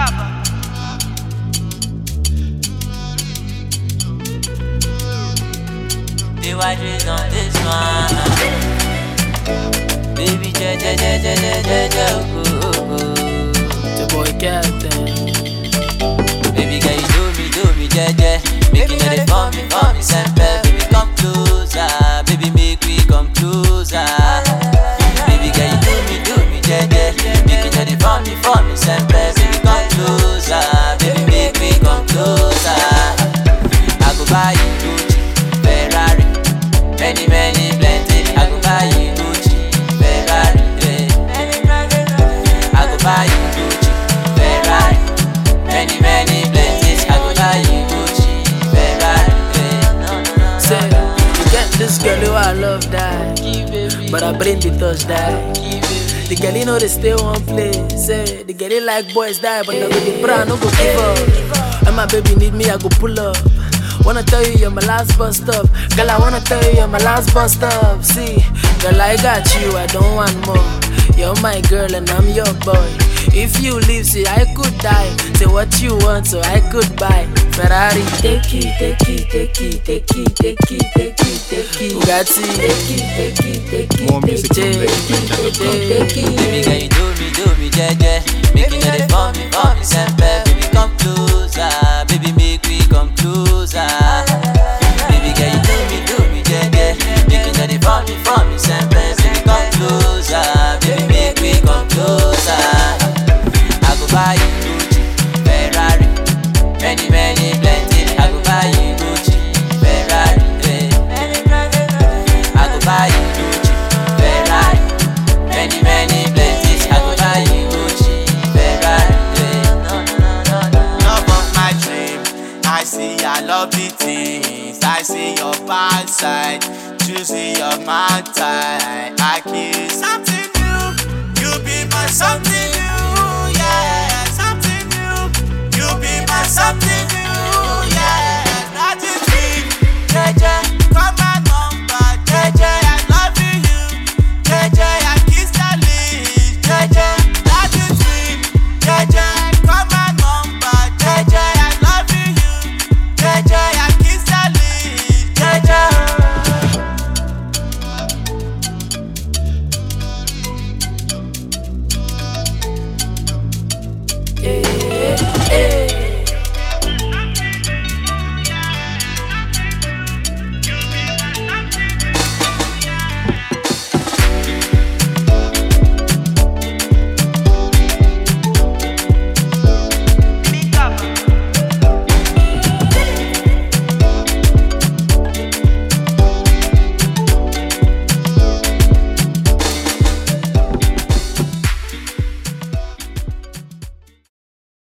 The white rays on this one. Baby, ja, The boy Captain. baby girl, you do me, ja. Make you know they for me, sempe. Baby, come closer, baby, make we come closer. Baby girl, you do me, ja. Make you know they for me, sempe. Baby, come closer, baby, make we come closer. I go buy you Gucci, Ferrari, many plenty. I go buy you Gucci, Ferrari, I go buy you Gucci, Ferrari, many plenty. I go buy you Gucci, Ferrari. Say, you get this girl who I love die, but I bring the touch die. The girl you know they stay one place. Say, the girl you like boys die, but now with the brand no go give up. And my baby need me, I go pull up. Wanna tell you you're my last bus stop. Girl, I wanna tell you you're my last bus stop. See, girl, I got you, I don't want more. You're my girl and I'm your boy. If you leave, see, I could die. Say what you want, so I could buy Ferrari. Take it. Bugatti. Take it. More music from Baby girl, you do me, ja. Make you know they for me, sempe. Baby, come closer, baby, make we come closer. Baby girl, you do me, ja. Make you know they for me, sempe. Baby, come closer, baby, make we come closer. I go buy you Gucci, Ferrari, many plenty. I go buy you Gucci, Ferrari, I go buy you Gucci, Ferrari, many plenty. I go buy you Gucci, Ferrari. Love of my dream, I see your lovely things. I see your backside, choosing your mouth type. I kiss something new, you be my something new, yeah. Something new, you be my something new, yeah. Nothing sweet, ja. Call my number, ja. I love you, ja. I kiss the lips, ja. Nothing sweet, ja. Call my number, ja. I love you, ja. I kiss the lips, ja. Yeah.